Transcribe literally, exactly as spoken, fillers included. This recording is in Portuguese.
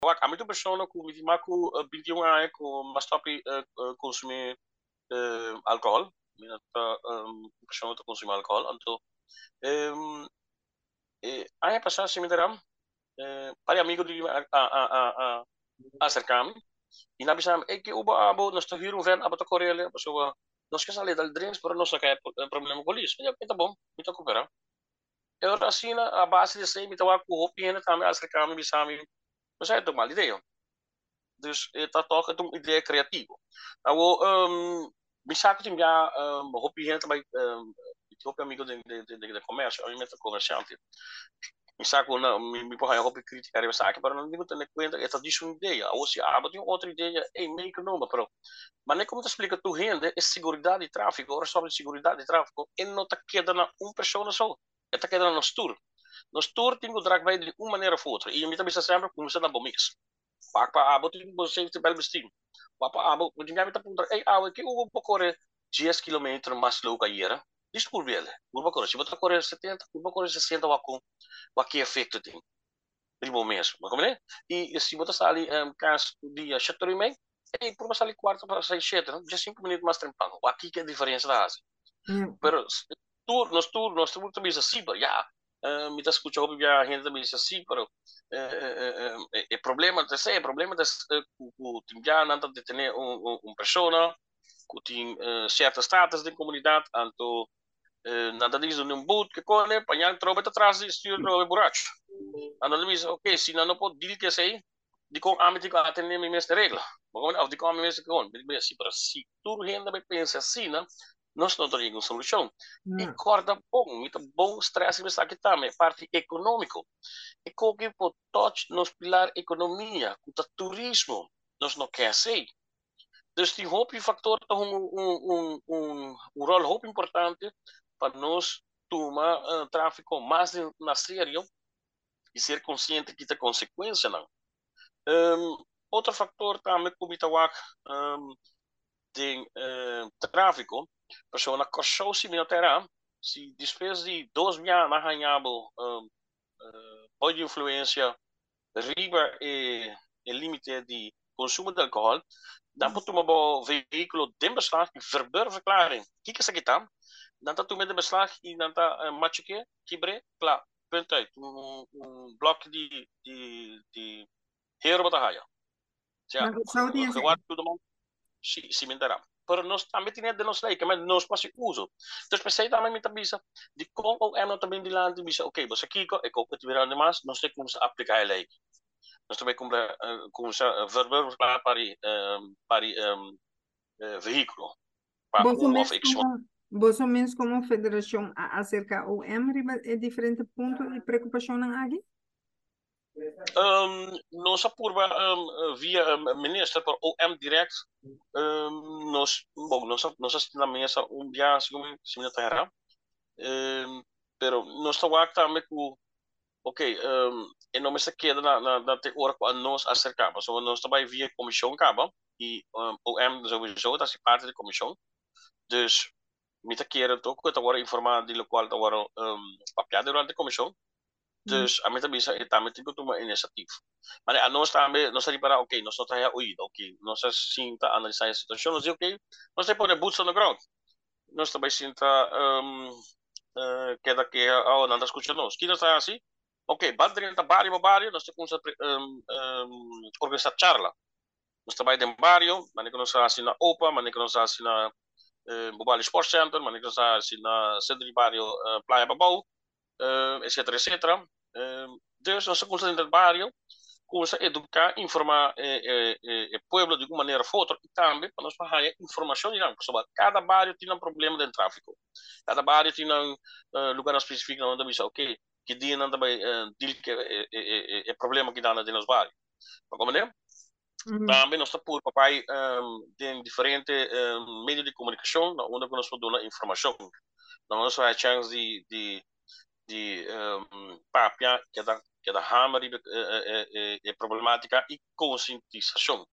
Wak, kami tu persoonlijk hoe met maku uh, binti yung ay ko mas topi uh, uh, consumir uh, alcohol. Minat uh, um, persoonlijk te consumir alcohol. Anto um, eh, ay pasar simitaram eh, pare amigo di a a a a a acercam. Inabi sa eh que uba abo nos to hiro ven abo to correle so uh, nos que sale dal drinks pero nos kaya problema com isso. Minha kita bom, mita ko pera. Eu assim a base de sei mita wa ku hopi na tami acercam bisami. Mas é to mal ideia. Dus dat toch het een idee creativo. Nou, um, misako tim ja um, hopi gente by um, Ethiopia amigo de de de, de comércio, aí meta comerciante. Misako na mi mi porra hopi criticar essa aqui, para não digo ter conta essa disso uma ideia. Ou se ah, tem outra ideia, é meio que não, pero mas nem como te explica tu rende é segurança de tráfego, ora sobre segurança de tráfego, e não tá queda na uma pessoa só. É tá queda na tour. Nos tour tem que drag vai de uma maneira ou outra. E a mim também sempre começa na bomix. Pak pa abot yung bo safety valve steam. Papa abot, kung ginamit ang punta, ay awe, kaya ubo po kore dez kilometros mas low kayera. Dis por vele. Ubo kore, se bota kore setenta, ubo kore sessenta wako, waki efeito tem. Primo mesmo. Mas como é? E se bota sali um, caso dia chato remake, ei, por uma sali quarto para sair chato, já cinco minutos mais tranquilo. Aqui que é a diferença da Ásia. Yeah. Pero tour, nos tour, nos tour também assim, já. Uh, me escucha hope a gente também diz assim, pero o problema de ser, o problema de o tim já não de ter um um persona que tem uh, certa status de comunidade, anto uh, nada diz um boot que cone, panhang trobe atrás e estilo trobe buraco. Ano diz, ok, se não pode dir que sei, de com amity que atende minha mestra regla. Bom, de com a minha mestra com, bem assim, para se tu renda bem pensa assim, né? Nós não temos uma solução. E Yeah. corda bom, muito bom stress mas aqui também, parte econômico. E como que pode touch nos pilar economia, o turismo, nós não quer ser. Dus die hoop factor toch um, um, um, um, um rol hoop importante para nós tomar uh, tráfico mais na sério e ser consciente que tem consequência não. Um, outro fator também que o um, tem uh, tráfico, pessoa na corção similar se depois de dois anos na ganhamos um, uh, pode influência riba e, e limite de consumo de álcool, dan po tumabo veículo de beslag e verbeurverklaring. Kijk eens aan dan dat met de beslag in dan dat matchje kibre klaar punt uit um, um blok die die die hero batahaya. Ja, Mas só tinha gewat tudo man si cimentará. Pero nós também tinha de nós lei, que nós passe uso. Então pensei também me tabisa de com o emo também de lá de bisa, ok, você aqui é que tiver demais, nós temos que aplicar a lei. Nós também começamos a verbeurverklaar para um, para um, uh, veículo. Vos Um of menos action. como, vos menos como federação a- acerca o EMRI é diferente ponto e preocupação não aqui? Um, nós apurba um, via um, minister para o M direct um, nós bom nós nós na mesa um dia segundo se me terra um, pero nós está também com ok um, e não me se queda na na na te hora quando nós acercamos so nós também via comissão acaba e um, o M sowieso dat is parte da comissão dus mita queira to que agora informar de local agora um, papiado durante a comissão. Dus a mim também é também tem que tomar iniciativa. Mas a nós também nós ali para ok, nós não está oído, ok, nós sim está analisar a situação, nós ok, nós temos pôr boots on the ground. Nós também sim está um, uh, que daqui a nada escuta nós. Que nós está assim, ok, bate dentro barrio barrio, nós temos um, um, organizar charla. Nós também tem barrio, mas nós está assim na OPA, mas nós está assim na uh, Mobile Sports Center, mas nós está assim na centro de barrio uh, Playa Babau. Uh, etc, et cetera. Uh, dus nós começamos dentro do bairro, começamos a educar, informar o povo de uma maneira ou outra, e também para nós fazer informação, digamos, sobre cada bairro tem um problema de tráfico, cada bairro tem um uh, lugar específico onde diz, ok, que dia não também uh, diz que é, é, é problema que dá nos bairros. Como é? Uhum. Também nós estamos por papai um, tem diferentes um, meios de comunicação, onde nós podemos dar informação. Nós temos a chance de, de de um, papia que da que da hammer e, e, e, e problemática e conscientização